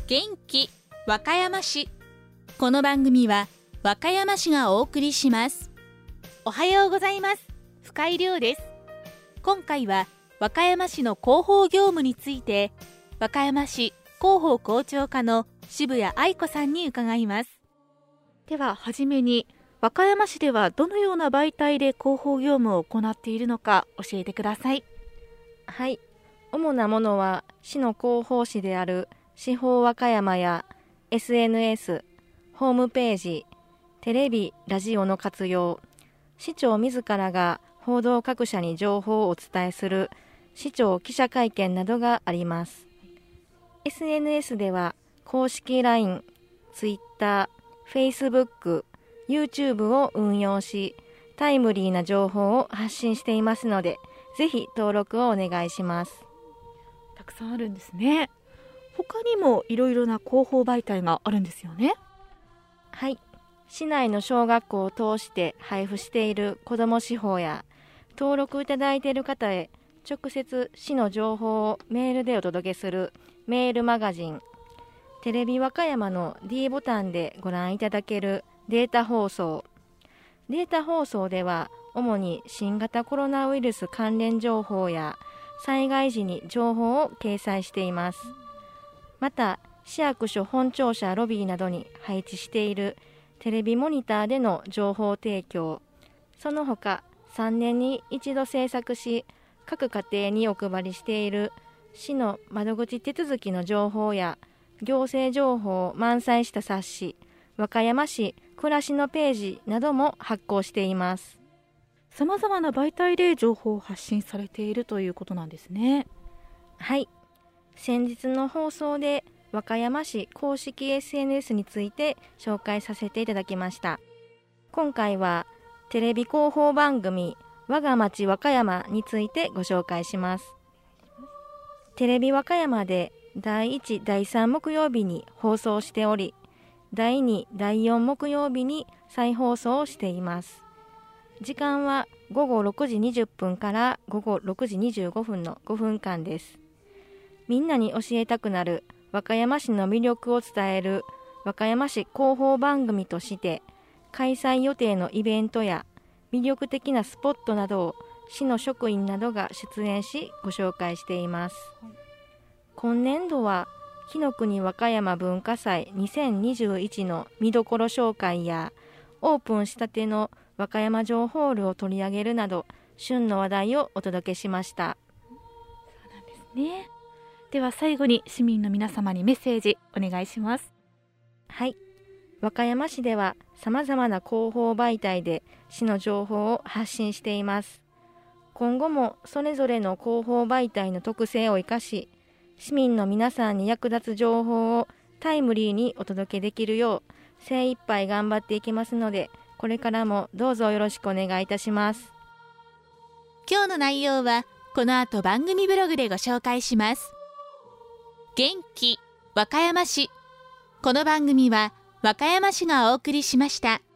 元気和歌山市。この番組は和歌山市がお送りします。おはようございます。深井亮です。今回は和歌山市の広報業務について、和歌山市広報広聴課の渋谷愛子さんに伺います。でははじめに、和歌山市ではどのような媒体で広報業務を行っているのか教えてください。 はい、主なものは市の広報誌である市報和歌山や SNS、ホームページ、テレビ、ラジオの活用、市長自らが報道各社に情報をお伝えする市長記者会見などがあります。SNS では公式 LINE、Twitter、Facebook、YouTube を運用し、タイムリーな情報を発信していますので、ぜひ登録をお願いします。 たくさんあるんですね。他にもいろいろな広報媒体があるんですよね。 はい、市内の小学校を通して配布している子ども司法や、登録いただいている方へ直接市の情報をメールでお届けするメールマガジン、テレビ和歌山の D ボタンでご覧いただけるデータ放送。データ放送では主に新型コロナウイルス関連情報や災害時に情報を掲載しています。また、市役所本庁舎ロビーなどに配置しているテレビモニターでの情報提供、その他3年に一度制作し、各家庭にお配りしている市の窓口手続きの情報や行政情報を満載した冊子、和歌山市暮らしのページなども発行しています。 さまざまな媒体で情報を発信されているということなんですね。 はい、先日の放送で和歌山市公式 SNS について紹介させていただきました。今回はテレビ広報番組我が町和歌山についてご紹介します。テレビ和歌山で第1、第3木曜日に放送しており、第2、第4木曜日に再放送をしています。時間は午後6時20分から午後6時25分の5分間です。みんなに教えたくなる和歌山市の魅力を伝える和歌山市広報番組として、開催予定のイベントや魅力的なスポットなどを市の職員などが出演しご紹介しています。今年度は紀の国和歌山文化祭2021の見どころ紹介や、オープンしたての和歌山城ホールを取り上げるなど、旬の話題をお届けしました。 そうなんですね。では最後に市民の皆様にメッセージお願いします。 はい、和歌山市ではさまざまな広報媒体で市の情報を発信しています。今後もそれぞれの広報媒体の特性を生かし、市民の皆さんに役立つ情報をタイムリーにお届けできるよう精一杯頑張っていきますので、これからもどうぞよろしくお願いいたします。 今日の内容はこの後番組ブログでご紹介します。元気和歌山市。この番組は和歌山市がお送りしました。